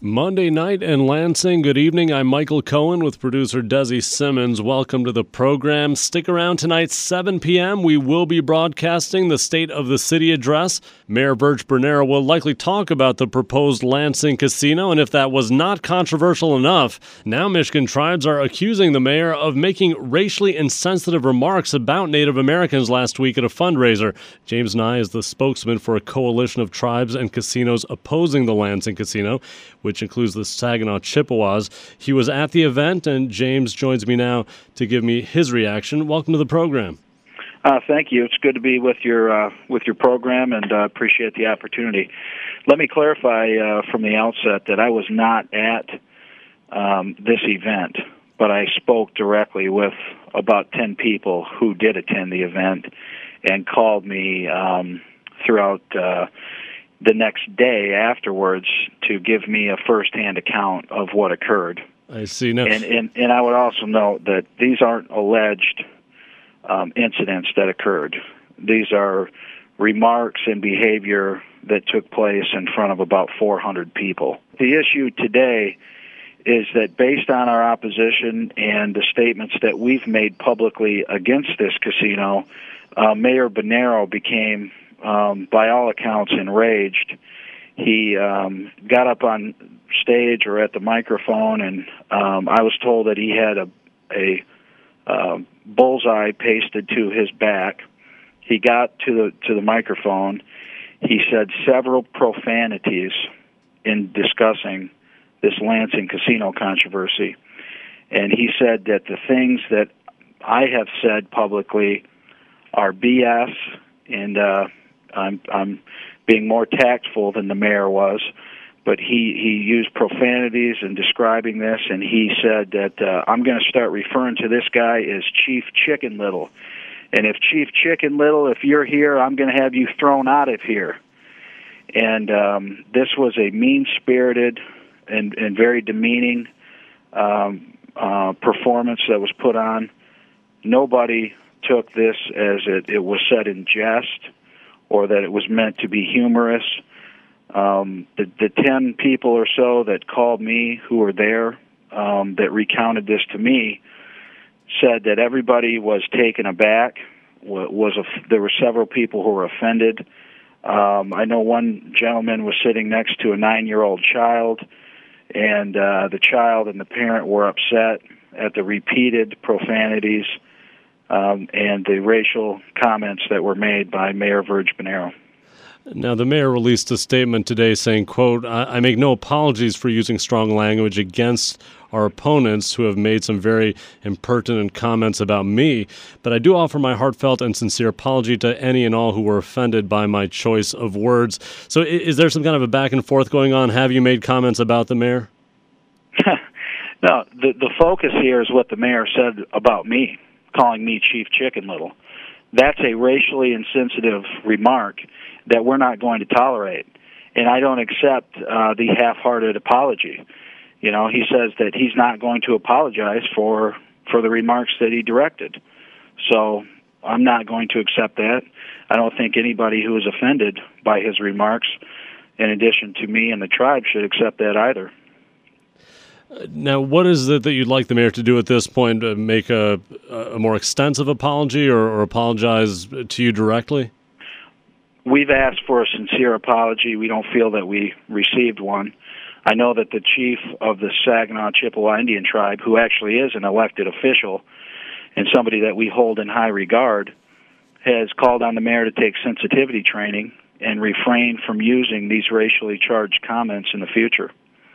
Monday night in Lansing. Good evening. I'm Michael Cohen with producer Desi Simmons. Welcome to the program. Stick around tonight, 7 p.m. We will be broadcasting the State of the City address. Mayor Virg Bernero will likely talk about the proposed Lansing casino, and if that was not controversial enough, now Michigan tribes are accusing the mayor of making racially insensitive remarks about Native Americans last week at a fundraiser. James Nye is the spokesman for a coalition of tribes and casinos opposing the Lansing casino, which includes the Saginaw Chippewas. He was at the event, and James joins me now to give me his reaction. Welcome to the program. Thank you. It's good to be with your program, and appreciate the opportunity. Let me clarify from the outset that I was not at this event, but I spoke directly with about 10 people who did attend the event and called me throughout the next day afterwards to give me a first-hand account of what occurred. I see. Now, and I would also note that these aren't alleged incidents that occurred. These are remarks and behavior that took place in front of about 400 people. The issue today is that based on our opposition and the statements that we've made publicly against this casino, Mayor Bernero became, by all accounts, enraged. He got up on stage or at the microphone, and I was told that he had a bullseye pasted to his back. He got to the microphone. He said several profanities in discussing this Lansing casino controversy, and he said that the things that I have said publicly are BS, and I'm being more tactful than the mayor was, but he used profanities in describing this, and he said that I'm going to start referring to this guy as Chief Chicken Little. And if Chief Chicken Little, if you're here, I'm going to have you thrown out of here. And this was a mean-spirited and very demeaning performance that was put on. Nobody took this as it was said in jest or that it was meant to be humorous. The 10 people or so that called me who were there that recounted this to me said that everybody was taken aback. There were several people who were offended. I know one gentleman was sitting next to a 9-year-old child, and the child and the parent were upset at the repeated profanities and the racial comments that were made by Mayor Virg Bernero. Now, the mayor released a statement today saying, quote, I make no apologies for using strong language against our opponents who have made some very impertinent comments about me, but I do offer my heartfelt and sincere apology to any and all who were offended by my choice of words. So is there some kind of a back and forth going on? Have you made comments about the mayor? No, the focus here is what the mayor said about me, calling me Chief Chicken Little. That's a racially insensitive remark that we're not going to tolerate. And I don't accept the half-hearted apology. You know, he says that he's not going to apologize for the remarks that he directed. So I'm not going to accept that. I don't think anybody who is offended by his remarks, in addition to me and the tribe, should accept that either. Now, what is it that you'd like the mayor to do at this point? Make a more extensive apology or apologize to you directly? We've asked for a sincere apology. We don't feel that we received one. I know that the chief of the Saginaw Chippewa Indian tribe, who actually is an elected official and somebody that we hold in high regard, has called on the mayor to take sensitivity training and refrain from using these racially charged comments in the future.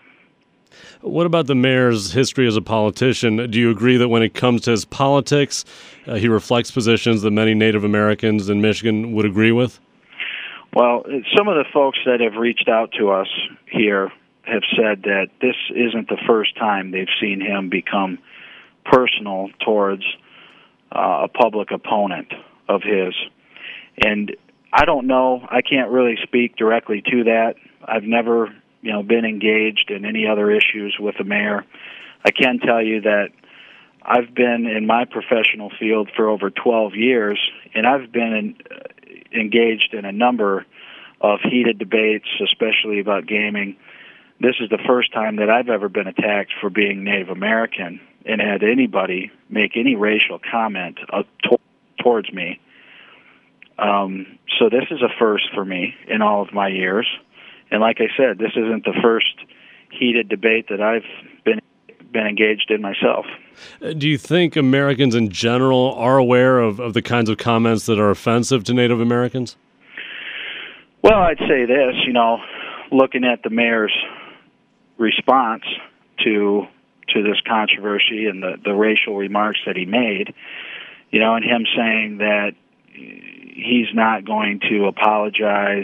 What about the mayor's history as a politician? Do you agree that when it comes to his politics, he reflects positions that many Native Americans in Michigan would agree with? Well, some of the folks that have reached out to us here have said that this isn't the first time they've seen him become personal towards a public opponent of his. And I don't know. I can't really speak directly to that. I've never been engaged in any other issues with the mayor. I can tell you that I've been in my professional field for over 12 years, and I've been engaged in a number of heated debates, especially about gaming, This is the first time that I've ever been attacked for being Native American and had anybody make any racial comment towards me. So this is a first for me in all of my years. And like I said, this isn't the first heated debate that I've been engaged in myself. Do you think Americans in general are aware of the kinds of comments that are offensive to Native Americans? Well, I'd say this, looking at the mayor's response to this controversy and the racial remarks that he made, and him saying that he's not going to apologize,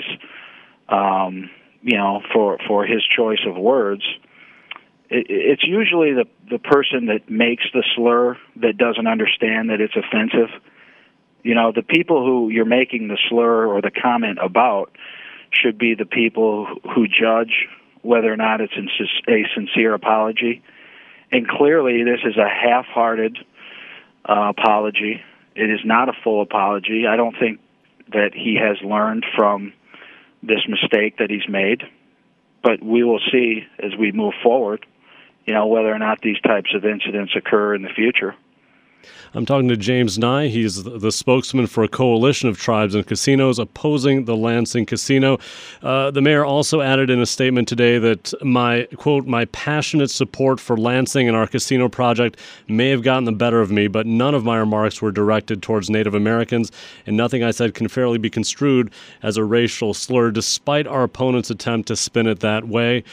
for his choice of words. It's usually the person that makes the slur that doesn't understand that it's offensive. The people who you're making the slur or the comment about should be the people who judge whether or not it's a sincere apology. And clearly this is a half-hearted apology. It is not a full apology. I don't think that he has learned from this mistake that he's made. But we will see as we move forward, whether or not these types of incidents occur in the future. I'm talking to James Nye. He's the spokesman for a coalition of tribes and casinos opposing the Lansing Casino. The mayor also added in a statement today that my passionate support for Lansing and our casino project may have gotten the better of me, but none of my remarks were directed towards Native Americans, and nothing I said can fairly be construed as a racial slur, despite our opponent's attempt to spin it that way.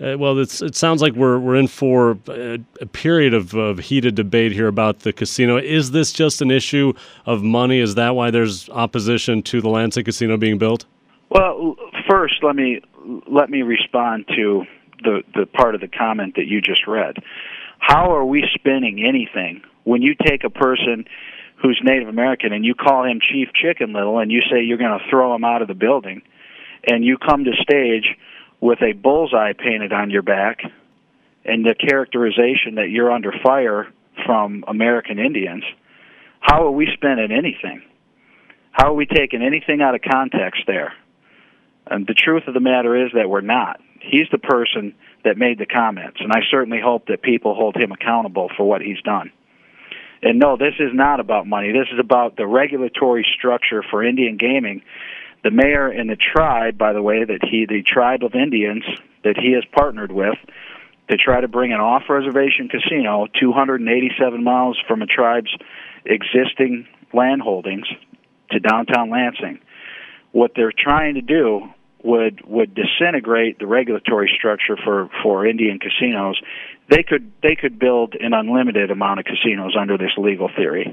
It sounds like we're in for a period of heated debate here about the casino. Is this just an issue of money? Is that why there's opposition to the Lansing Casino being built? Well, first, let me respond to the part of the comment that you just read. How are we spinning anything when you take a person who's Native American and you call him Chief Chicken Little and you say you're going to throw him out of the building, and you come to stage with a bullseye painted on your back and the characterization that you're under fire from American Indians? How are we spinning anything? How are we taking anything out of context there? And the truth of the matter is that we're not. He's the person that made the comments, and I certainly hope that people hold him accountable for what he's done. And no, this is not about money. This is about the regulatory structure for Indian gaming. The mayor and the tribe, by the way, the tribe of Indians that he has partnered with to try to bring an off-reservation casino 287 miles from a tribe's existing land holdings to downtown Lansing. What they're trying to do would disintegrate the regulatory structure for Indian casinos. They could build an unlimited amount of casinos under this legal theory.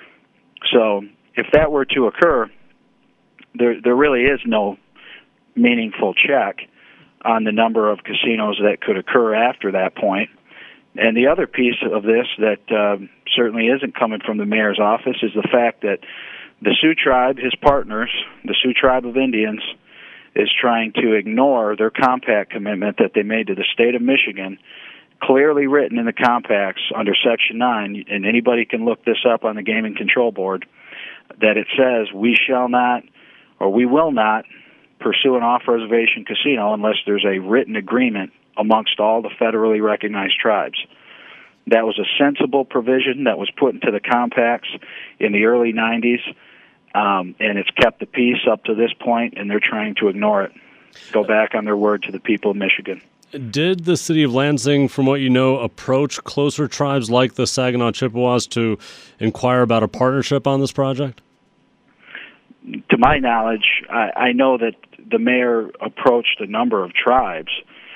So if that were to occur, there really is no meaningful check on the number of casinos that could occur after that point. And the other piece of this that certainly isn't coming from the mayor's office is the fact that the Sioux tribe, his partners, the Sioux tribe of Indians, is trying to ignore their compact commitment that they made to the state of Michigan, clearly written in the compacts under Section 9, and anybody can look this up on the Gaming Control Board, that it says we shall not or we will not pursue an off-reservation casino unless there's a written agreement amongst all the federally recognized tribes. That was a sensible provision that was put into the compacts in the early 90s, and it's kept the peace up to this point, and they're trying to ignore it, go back on their word to the people of Michigan. Did the city of Lansing, from what you know, approach closer tribes like the Saginaw Chippewas to inquire about a partnership on this project? To my knowledge, I know that the mayor approached a number of tribes.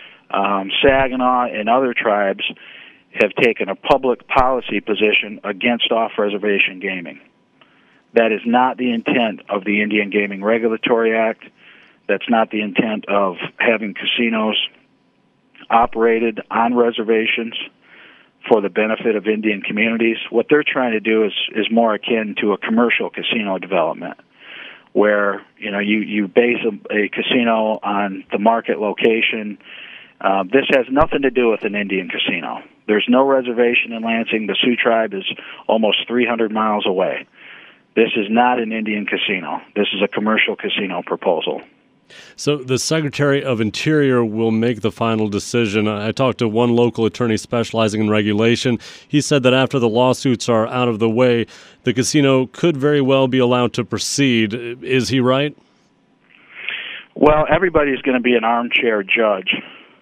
Saginaw and other tribes have taken a public policy position against off-reservation gaming. That is not the intent of the Indian Gaming Regulatory Act. That's not the intent of having casinos operated on reservations for the benefit of Indian communities. What they're trying to do is more akin to a commercial casino development, where you base a casino on the market location. This has nothing to do with an Indian casino. There's no reservation in Lansing. The Sioux tribe is almost 300 miles away. This is not an Indian casino. This is a commercial casino proposal. So the Secretary of Interior will make the final decision. I talked to one local attorney specializing in regulation. He said that after the lawsuits are out of the way, the casino could very well be allowed to proceed. Is he right? Well, everybody's going to be an armchair judge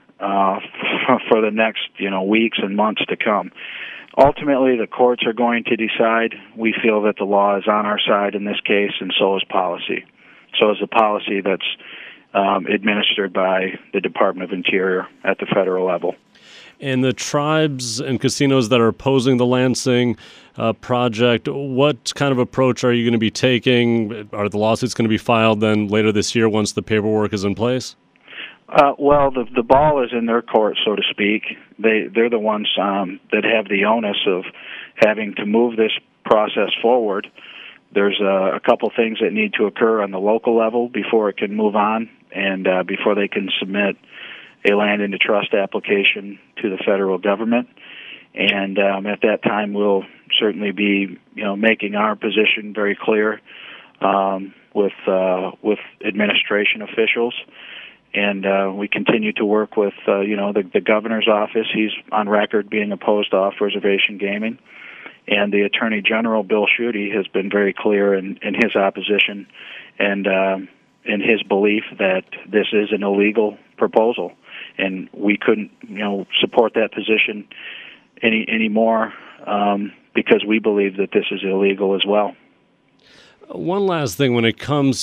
for the next, weeks and months to come. Ultimately, the courts are going to decide. We feel that the law is on our side in this case, and so is policy. So is the policy that's administered by the Department of Interior at the federal level. And the tribes and casinos that are opposing the Lansing project, what kind of approach are you going to be taking? Are the lawsuits going to be filed then later this year once the paperwork is in place? Well, the ball is in their court, so to speak. They're the ones that have the onus of having to move this process forward. There's a couple things that need to occur on the local level before it can move on and before they can submit a land into trust application to the federal government. And at that time, we'll certainly be, making our position very clear with administration officials. And we continue to work with, the governor's office. He's on record being opposed to off-reservation gaming. And the Attorney General, Bill Schuette, has been very clear in his opposition and in his belief that this is an illegal proposal. And we couldn't, support that position any more because we believe that this is illegal as well. One last thing, when it comes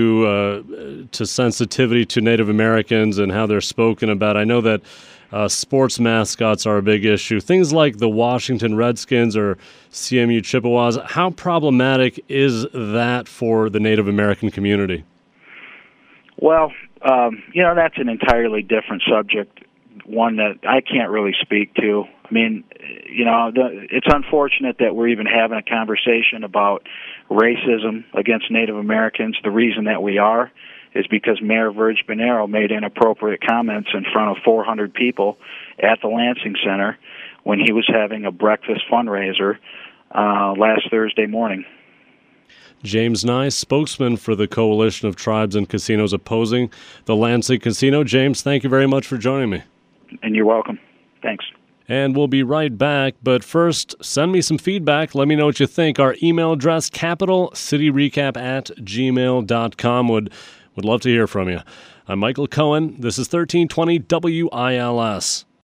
to sensitivity to Native Americans and how they're spoken about, I know that sports mascots are a big issue. Things like the Washington Redskins or CMU Chippewas, how problematic is that for the Native American community? Well, that's an entirely different subject, one that I can't really speak to. I mean, it's unfortunate that we're even having a conversation about racism against Native Americans. The reason that we are is because Mayor Virg Bonero made inappropriate comments in front of 400 people at the Lansing Center when he was having a breakfast fundraiser last Thursday morning. James Nye, spokesman for the Coalition of Tribes and Casinos opposing the Lansing Casino. James, thank you very much for joining me. And you're welcome. Thanks. And we'll be right back, but first, send me some feedback. Let me know what you think. Our email address, capitalcityrecap@gmail.com. Would love to hear from you. I'm Michael Cohen. This is 1320 WILS.